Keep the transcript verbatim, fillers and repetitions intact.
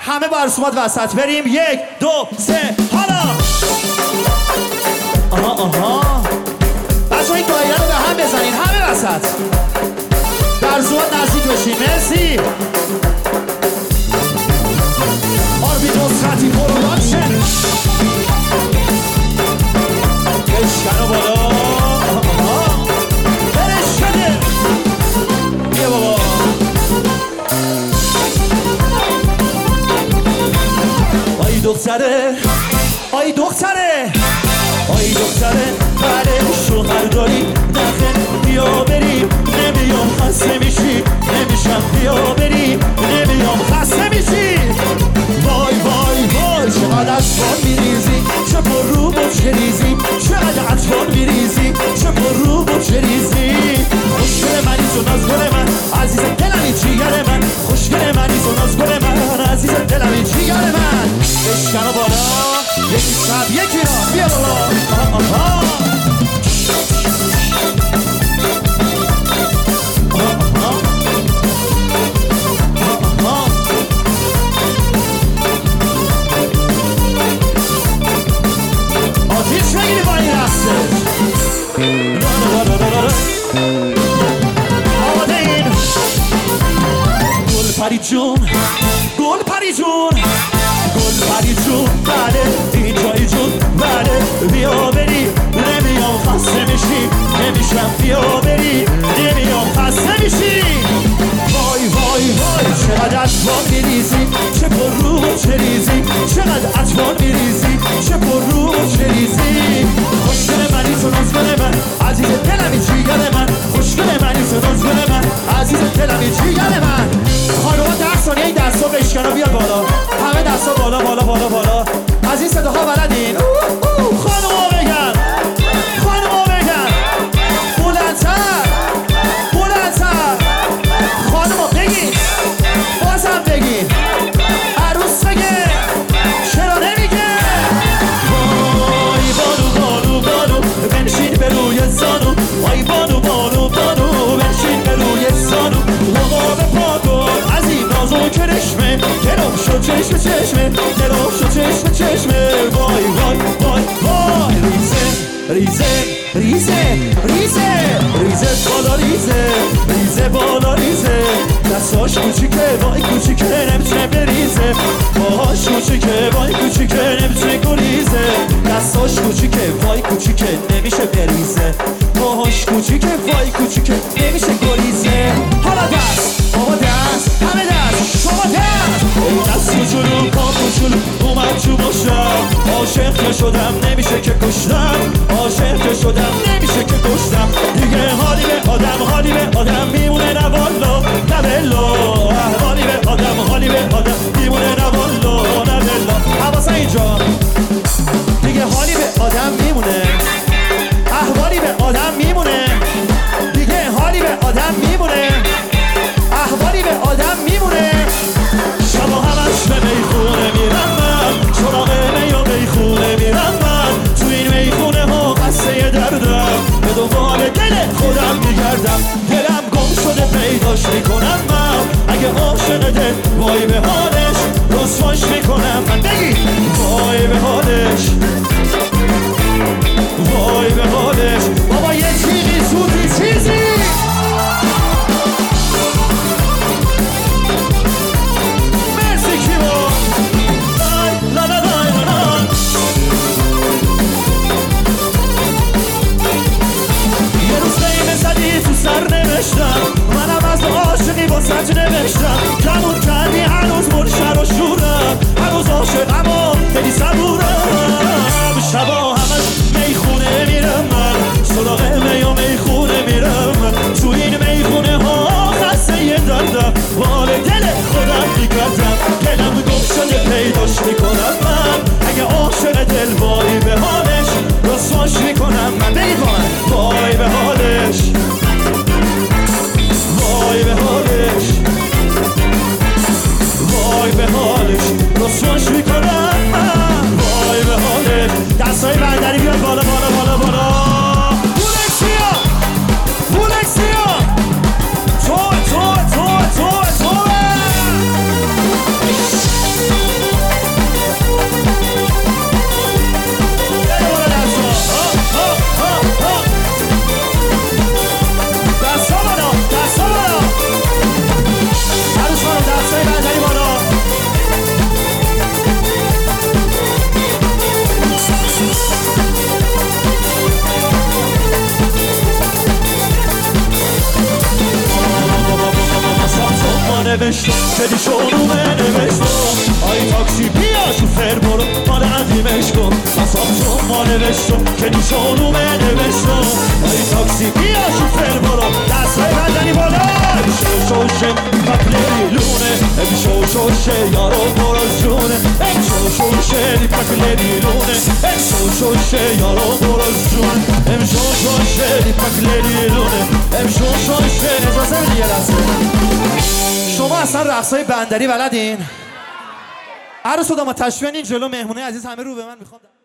همه با رسومات وسط بریم. یک دو سه حالا. آها آها بچه ها این دایره رو به هم بزنین همه وسط. در رسومات نزدیک بشین. مرسی. آربی نصرتی پروداکشن. بشکن و بالا. برش شده. بیا بابا. آی دختره آی دختره آی دختره بله شوهر داری نخن بیا بریم. نمیام خسته میشی نمیشم بیا بریم. نمیام خسته میشی. وای وای وای چقدر اطفال میریزی چه پر رو بچه ریزی. چقدر اطفال میریزی چه پر رو بچه ریزی. خوشگل منی تو نازگل من عزیز دلمی جیگر من. خوشگل منی تو نازگل من عزیز دلمی جیگر من. بشکن و بالا. یکی شب یکی را بیا بالا. آها آها آتیش بگیری با این رستش. آماده این گل پری جون گل پری جون گل پری جون بله این جایی جون بله بیا بری. نمیام خسته میشی نمیشم بیا بری. نمیام خسته میشی. وای وای وای چقدر اطفال میریزی چه پر رو چه ریزی. چقدر اطفال میریزی چه پر رو چه ریزی. خوشگل منی تو نازگل من عزیز دلمی جیگر من. خوشگل منی تو نازگل من عزیز دلمی جیگر من. خانوما ده ثانیه این دستا بشکن و بیار بالا. همه دستا بالا بالا بالا بالا. از این صداها بلدین؟ خانوما بگن خانوما بگن بلندتر بلندتر. خانوما بگین بازم بگین. عروس بگه چرا نمیگه. وای بانو بانو بانو بنشین به روی زانو. وای بانو بانو بانو بنشین به روی زانو. لبا به پا کن از این نازو کرشمه. گرم شد چشم چشمه گرم شد چشم چشمه. وای وای وای وای ریزه ریزه ریزه ریزه ریزه بالا ریزه ریزه بالا ریزه. دستاش کوچیکه وای کوچیکه نمیتونه بریزه. باهاش کوچیکه وای کوچیکه نمیتونه گریزه. دستاش کوچیکه وای کوچیکه نمیشه بریزه. باهاش کوچیکه وای کوچیکه نمیشه گریزه. حالا دست بابا دست همه دست شما دست. ای دست کوچولو پا کوچولو اومد تو باشم. عاشق که شدم نمیشه که کشتم. عاشق که شدم نمیشه که کشتم. دیگه حالی به آدم حالی به آدم میمونه نه والا نه بلا. حالی به آدم حالی به آدم میمونه نه والا نه بلا. حواسه اینجا دیگه حالی به آدم میمونه. احوالی به آدم میمونه. دیگه حالی به آدم میمونه. احوالی به آدم میمونه. شبا همش به میخونه میرم من. سراغ می و میخونه میرم من. تو این میخونه ها قصه دردم. به دنبال دل خودم میگردم. دلم گم شده پیداش میکنم من. اگه عاشق دل وای به حالش رسواش میکنم من. بگی وای به حالش وای به حالش. بابا یه چیزی سوتی چیزی. مرسی کیما. لا لا لا لا لا. یه روز قیمه زدی تو سر نوشتم. منم از عاشقی با سج نوشتم. کمون کردی هنوز مرشر و شورم. هنوز عاشقم و خیلی صبورم. شبا همش میخونه میرم من. سراغ می و میخونه میرم من. تو این میخونه ها خسته یه دردم. وال دل خودم میگردم. دلم گم شده پیداش میکنم من. اگه عاشق دل وای به حالش رسواش میکنم من. بگید با من وای به حالش وای به حالش وای به حالش رسواش میکنم من. وای به حالش. دستای بندری بیاد بالا بالا بالا بالا. بولکسیا بولکسیا تو تو تو تو تو نوشتم که شونومه نوشتم آی تاکسی بیا شوفر برو مال قدیمش کن اصاب چون ما نوشتم که شونومه نوشتم آی تاکسی بیا شوفر برو دستای بندنی بالا امشو شوشه پکلیلونه امشو شوشه یارو برو جونه امشو شوشه پکلیلونه امشو شوشه یارو برو جونه امشو شوشه پکلیلونه امشو شوشه اجازه بدید یه لحظه شما اصلا رقصای بندری بلدین؟ عروس و داماد تشریف این جلو مهمونه عزیز همه رو به من میخوام